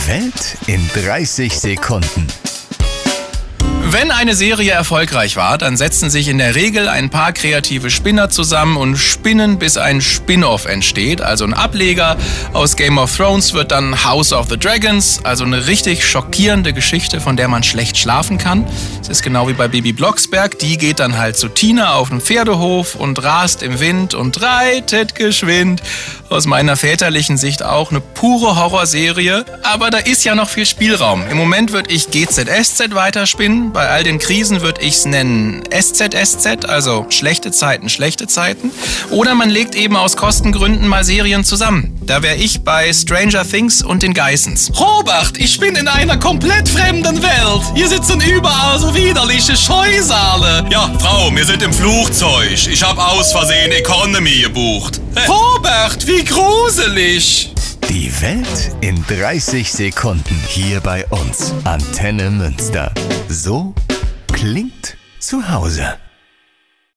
Welt in 30 Sekunden. Wenn eine Serie erfolgreich war, dann setzen sich in der Regel ein paar kreative Spinner zusammen und spinnen, bis ein Spin-off entsteht. Also ein Ableger aus Game of Thrones wird dann House of the Dragons, also eine richtig schockierende Geschichte, von der man schlecht schlafen kann. Es ist genau wie bei Bibi Blocksberg, die geht dann halt zu Tina auf den Pferdehof und rast im Wind und reitet geschwind. Aus meiner väterlichen Sicht auch eine pure Horrorserie, aber da ist ja noch viel Spielraum. Im Moment würde ich GZSZ weiterspinnen, bei all den Krisen würde ich es nennen SZSZ, also schlechte Zeiten. Oder man legt eben aus Kostengründen mal Serien zusammen. Da wäre ich bei Stranger Things und den Geissens. Robert, ich bin in einer komplett fremden Welt. Hier sitzen überall so widerliche Scheusale. Ja, Frau, wir sind im Flugzeug. Ich hab aus Versehen Economy gebucht. Robert, wie gruselig. Die Welt in 30 Sekunden hier bei uns. Antenne Münster. So klingt zu Hause.